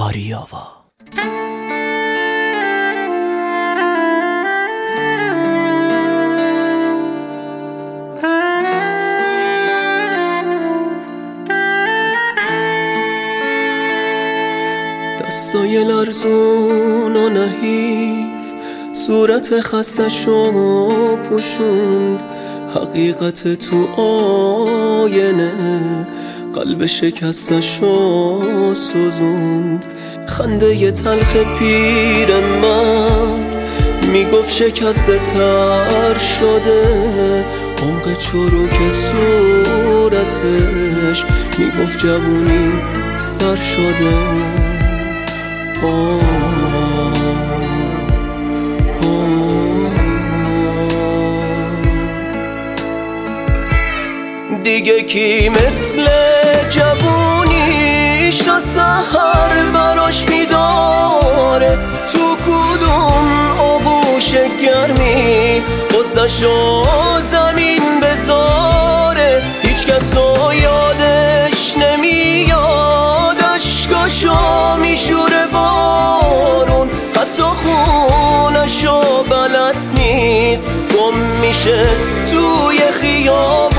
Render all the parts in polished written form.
آریاوا. دستای لرزون و نحیف صورت خستشو پوشوند، حقیقت تو آینه قلب شکستشو سوزوند. خنده ی تلخ پیر مرد میگفت شکسته تر شده، عمق چروک صورتش میگفت جوونی سر شده. دیگه کی مثل جوونیش تا سحر براش میداره، تو کدوم آغوش گرمی غصه‌شو زمین بذاره. هیچ کس رو یادش نمیاد، اشکاشو میشوره بارون، حتی خونشو بلد نیست، گم میشه توی خیابون.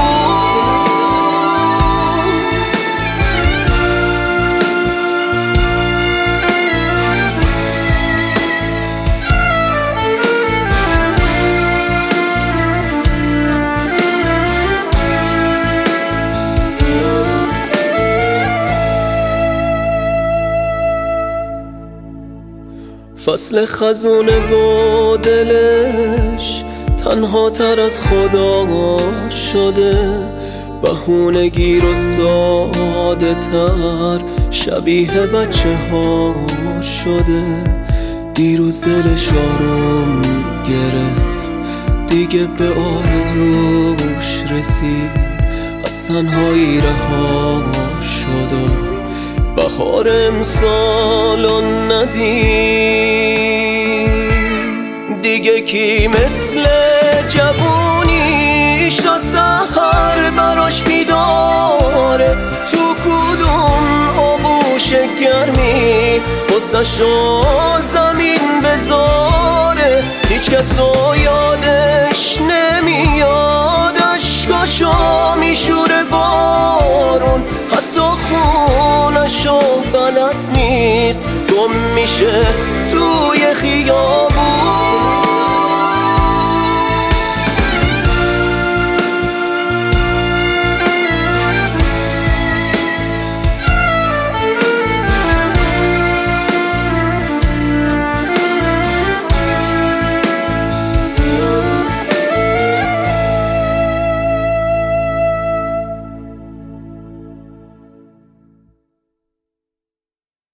فصل خزونه و دلش تنها تر از خدا شده، بهونه گیر و ساده تر شبیه بچه ها شده. دیروز دلش آروم گرفت، دیگه به آرزوش رسید، از تنهایی رها شد و بهار امسالو ندید. دیگه کی مثل جوونیش تا سحر براش میداره، تو کدوم آغوش گرمی غصه‌شو زمین بذاره. هیچ کس رو یادش نمیاد، اشکاشو میشوره بارون، حتی خونشو بلد نیست، گم میشه توی خیابون.